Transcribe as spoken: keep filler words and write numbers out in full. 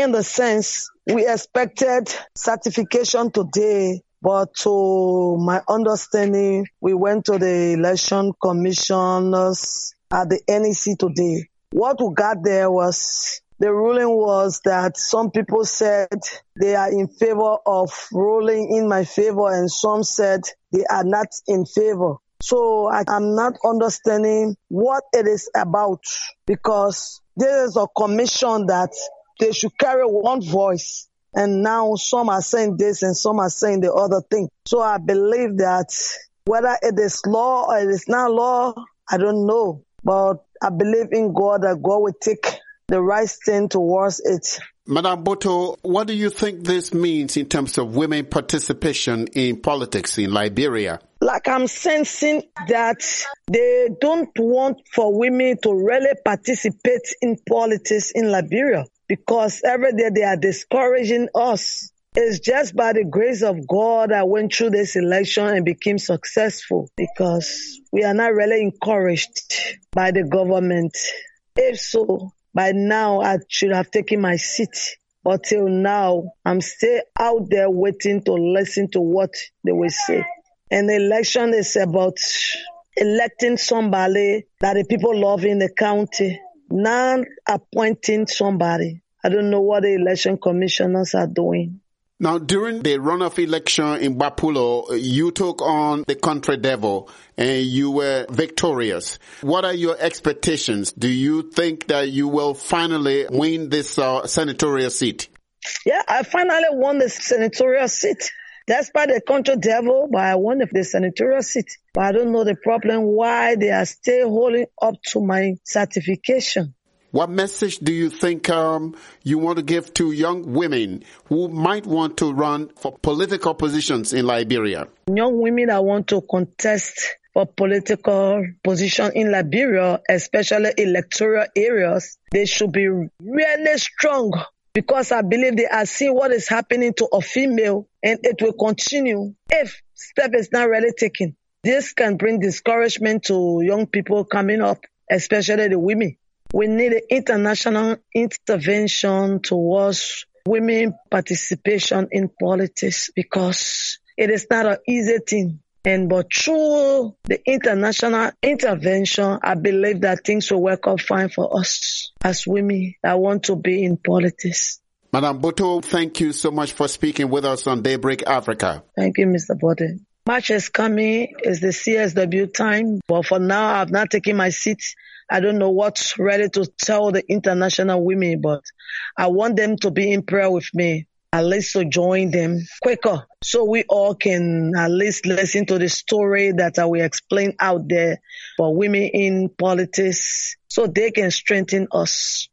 in the sense we expected certification today, but to my understanding, we went to the election commissioners at the N E C today. What we got there was, the ruling was that some people said they are in favor of ruling in my favor, and some said they are not in favor. So I am not understanding what it is about, because there is a commission that they should carry one voice. And now some are saying this and some are saying the other thing. So I believe that whether it is law or it is not law, I don't know. But I believe in God that God will take the right stand towards it. Madam Boto, what do you think this means in terms of women participation in politics in Liberia? Like I'm sensing that they don't want for women to really participate in politics in Liberia, because every day they are discouraging us. It's just by the grace of God I went through this election and became successful, because we are not really encouraged by the government. If so, by now I should have taken my seat. But till now, I'm still out there waiting to listen to what they will say. An election is about electing somebody that the people love in the county, not appointing somebody. I don't know what the election commissioners are doing. Now, during the runoff election in Bapulo, you took on the country devil and you were victorious. What are your expectations? Do you think that you will finally win this uh, senatorial seat? Yeah, I finally won the senatorial seat. That's by the country devil, but I won the senatorial seat. But I don't know the problem why they are still holding up to my certification. What message do you think um, you want to give to young women who might want to run for political positions in Liberia? Young women that want to contest for political position in Liberia, especially electoral areas, they should be really strong, because I believe they are seeing what is happening to a female, and it will continue if step is not really taken. This can bring discouragement to young people coming up, especially the women. We need an international intervention towards women participation in politics, because it is not an easy thing. And but through the international intervention, I believe that things will work out fine for us as women that want to be in politics. Madam Boto, thank you so much for speaking with us on Daybreak Africa. Thank you, Mister Bode. March is coming. It's the C S W time. But for now, I've not taken my seat. I don't know what's ready to tell the international women, but I want them to be in prayer with me, at least to join them quicker, so we all can at least listen to the story that I will explain out there for women in politics, so they can strengthen us.